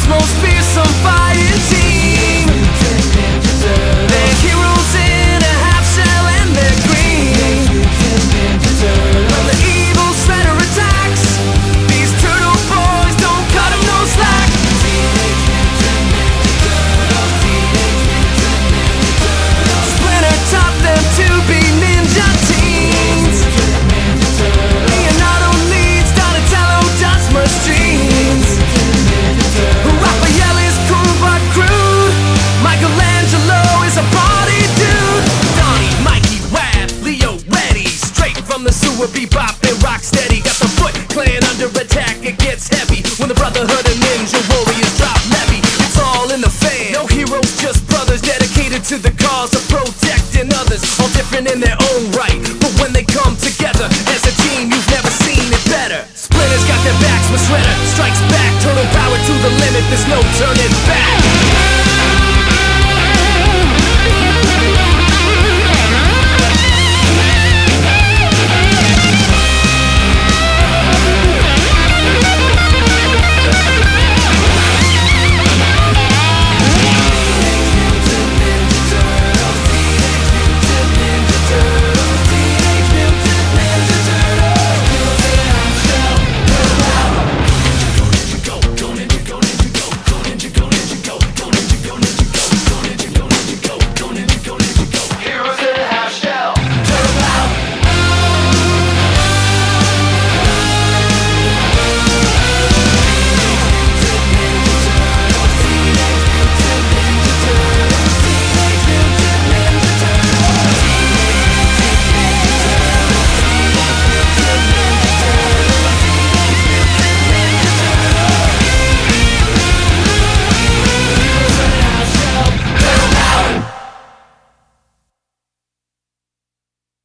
most fearsome fighting team. They're heroes in a half shell and they're green. When the evil shredder attacks, these turtle boys don't cut 'em no slack. Splinter taught them to be ninja teens. Leonardo needs Donatello does machines. Raphael is cool but crude. Michelangelo is a party dude. Donnie, Mikey, Wab, Leo, ready. Straight from the sewer, bebop and rock steady. Got the Foot Clan under attack, it gets heavy. When the Brotherhood of Ninja Warriors drop levy, it's all in the fan. No heroes, just brothers dedicated to the cause of protecting others. All different in their own right, but when they come together as a team, you've never seen it better. Splinter's got their backs, but Shredder strikes back. Total power to the limit, there's no turning